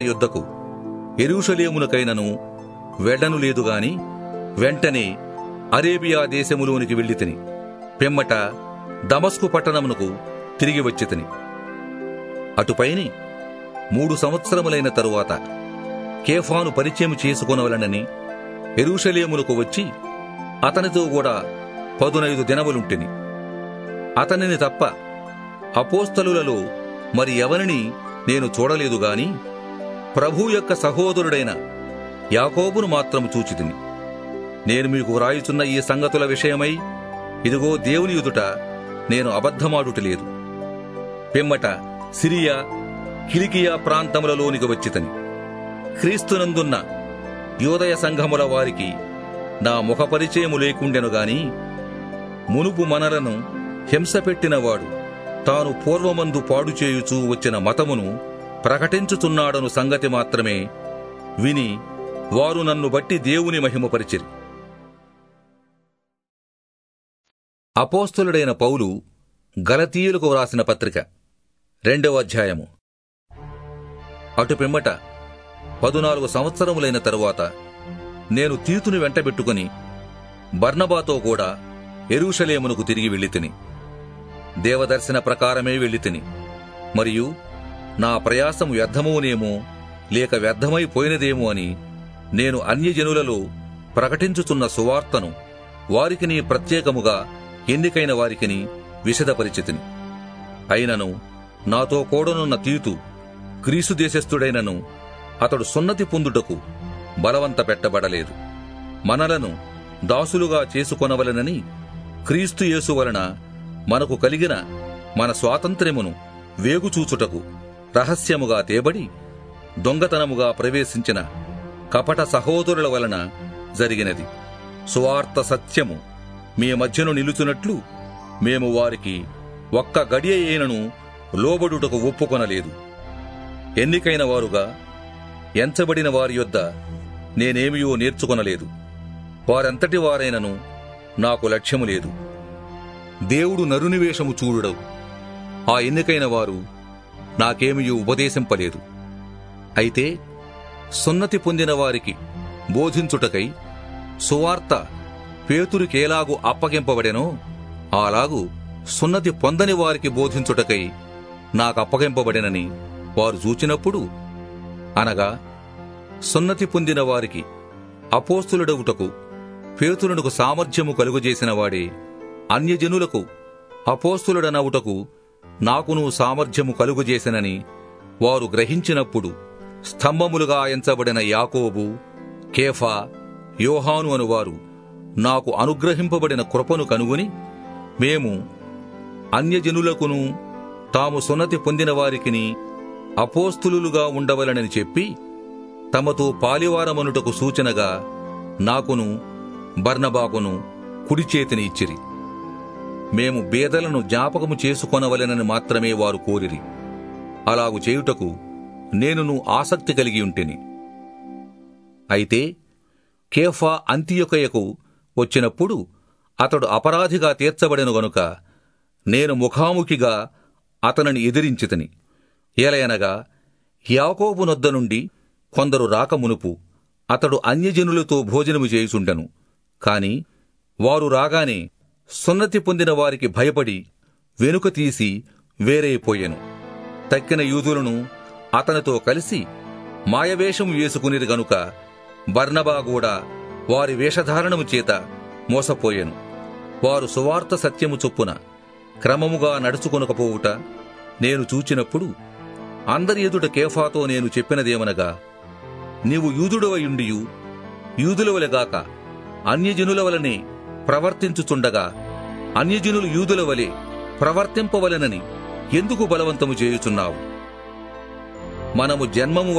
యుద్ధకు యెరూషలేమునకైనను వెళ్ళను లేదు గాని వెంటనే అరేబియా దేశములోనికి వెళ్ళితిని. పిమ్మట దమస్కు పట్టణమునకు తిరిగి వచ్చితిని. అటుపైని 3 సంవత్సరములైన తరువాత కేఫాను పరిచయం చేసుకొనవలనని యెరూషలేమునకు వచ్చి అతనితో కూడా 15 దినములుంటిని. అతనిని తప్ప అపోస్తలులలో మరి ఎవరిని నేను చూడలేదు గాని ప్రభు యొక్క సహోదరుడైన యాకోబును మాత్రం చూచితిని. నేను మీకు వ్రాయుచున్న ఈ సంగతుల విషయమై ఇదిగో దేవుని ఎదుట నేను అబద్ధమాడుటలేదు. పిమ్మట సిరియా, కిలికియా ప్రాంతములలోనికి వచ్చితిని. క్రీస్తునందున్న యోదయ సంఘముల వారికి నా ముఖపరిచయము లేకుండెను గాని మునుపు మనలను హింసపెట్టినవాడు తాను పూర్వమందు పాడుచేయుచూ వచ్చిన మతమును ప్రకటించుచున్నాడను సంగతి మాత్రమే విని వారు నన్ను బట్టి దేవుని మహిమపరిచిరి. అపోస్తలుడైన పౌలు గలతీయులకు వ్రాసిన పత్రిక 2వ అధ్యాయము. అటు పిమ్మట 14 సంవత్సరములైన తరువాత నేను తీతుని వెంటబెట్టుకుని బర్నబాతో కూడా యెరూషలేమునకు తిరిగి వెళ్ళితిని. దేవదర్శన ప్రకారమే వెళ్ళితిని. మరియు నా ప్రయాసము వ్యర్థమవునేమో లేక వ్యర్థమైపోయినదేమో అని నేను అన్యజనులలో ప్రకటించుచున్న సువార్తను వారికిని ప్రత్యేకముగా ఎన్నికైన వారికిని విశదపరిచితిని. అయినను నాతో కూడనున్న తీతు గ్రీసు దేశస్థుడైనను అతడు సున్నతి పొందుటకు బలవంత పెట్టబడలేదు. మనలను దాసులుగా చేసుకొనవలెనని క్రీస్తు యేసు వలన మనకు కలిగిన మన స్వాతంత్ర్యమును వేగుచూచుటకు రహస్యముగా తేబడి దొంగతనముగా ప్రవేశించిన కపట సహోదరుల వలన జరిగినది. సువార్త సత్యము మీ మధ్యను నిలుచున్నట్లు మేము వారికి ఒక్క గడియ అయినను లోబడుటకు ఒప్పుకొనలేదు. ఎన్నికైన వారుగా ఎంచబడిన వారి యొద్ద నేనేమియో నేర్చుకొనలేదు. వారెంతటి వారైనను నాకు లక్ష్యము లేదు. దేవుడు నరునివేషము చూడుడవు. ఆ ఎన్నికైన వారు నాకేమియో ఉపదేశింపలేదు. అయితే సున్నతి పొందిన వారికి బోధించుటకై సువార్త పేతురుకేలాగు అప్పగింపబడెనో అలాగు సున్నతి పొందని వారికి బోధించుటకై నాకప్పగింపబడెనని వారు చూచినప్పుడు, అనగా సున్నతి పొందిన వారికి అపోస్తలుడవుటకు పేతురునకు సామర్థ్యము కలుగజేసిన వాడే అన్యజనులకు అపోస్తలుడనవుటకు నాకును సామర్థ్యము కలుగజేసినని వారు గ్రహించినప్పుడు, స్తంభములుగా ఎంచబడిన యాకోబు, కేఫా, యోహాను అనువారు నాకు అనుగ్రహింపబడిన కృపను కనుగొని మేము అన్యజనులకును తాము సున్నతి పొందిన వారికిని అపోస్తలులుగా ఉండవలనని చెప్పి తమతో పాలివారమనుటకు సూచనగా నాకును బర్నబాకును కుడిచేతిని ఇచ్చిరి. మేము బేదలను జ్ఞాపకము చేసుకొనవలెనని మాత్రమే వారు కోరిరి. అలాగు చేయుటకు నేనును ఆసక్తి కలిగి ఉంటిని. అయితే కేఫా అంతియొకయకు వచ్చినప్పుడు అతడు అపరాధిగా తీర్చబడెను గనుక నేను ముఖాముఖిగా అతనిని ఎదిరించితిని. ఏలయనగా యాకోబు నొద్ద నుండి కొందరు రాకమునుపు అతడు అన్యజనులతో భోజనము చేయుచుండెను. కాని వారు రాగానే సున్నతి పొందిన వారికి భయపడి వెనుక తీసి వేరైపోయెను. తక్కిన యూదులను అతనితో కలిసి మాయవేషము వేసుకునిది గనుక బర్నబా కూడా వారి వేషధారణము చేత మోసపోయెను. వారు సువార్త సత్యము చొప్పున క్రమముగా నడుచుకొనకపోవుట నేను చూచినప్పుడు అందరి ఎదుట కేఫాతో నేను చెప్పినదేమనగా, నీవు యూదుడవయుండియు యూదులవలెగాక అన్యజనుల వలనే ప్రవర్తించుచుండగా అన్యజనులు యూదుల వలె ప్రవర్తింపవలెనని ఎందుకు బలవంతము చేయుచున్నావు? మనము జన్మము